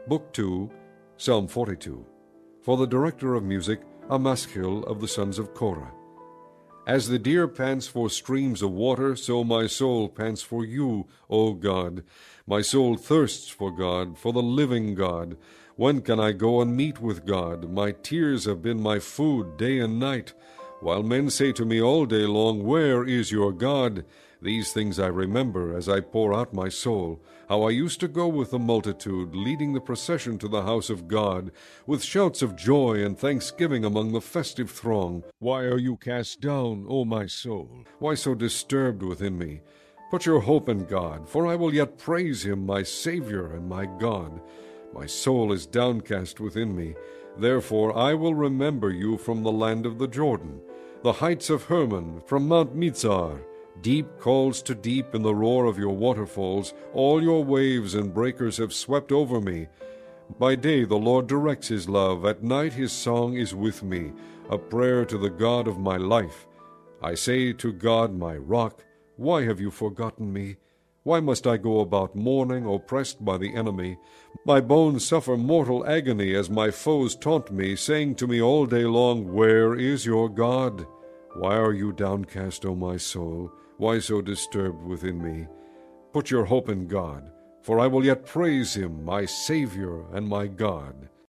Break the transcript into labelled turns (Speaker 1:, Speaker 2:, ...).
Speaker 1: Book 2, Psalm 42. For the director of music, a maskil of the sons of Korah. As the deer pants for streams of water, so my soul pants for you, O God. My soul thirsts for God, for the living God. When can I go and meet with God? My tears have been my food day and night. While men say to me all day long, Where is your God? These things I remember as I pour out my soul, how I used to go with the multitude, leading the procession to the house of God, with shouts of joy and thanksgiving among the festive throng. Why are you cast down, O my soul? Why so disturbed within me? Put your hope in God, for I will yet praise him, my Savior and my God. My soul is downcast within me. Therefore I will remember you from the land of the Jordan, the heights of Hermon, from Mount Mizar. Deep calls to deep in the roar of your waterfalls. All your waves and breakers have swept over me. By day the Lord directs his love. At night his song is with me, a prayer to the God of my life. I say to God, my rock, why have you forgotten me? Why must I go about mourning, oppressed by the enemy? My bones suffer mortal agony as my foes taunt me, saying to me all day long, Where is your God? Why are you downcast, O my soul? Why so disturbed within me? Put your hope in God, for I will yet praise him, my Savior and my God.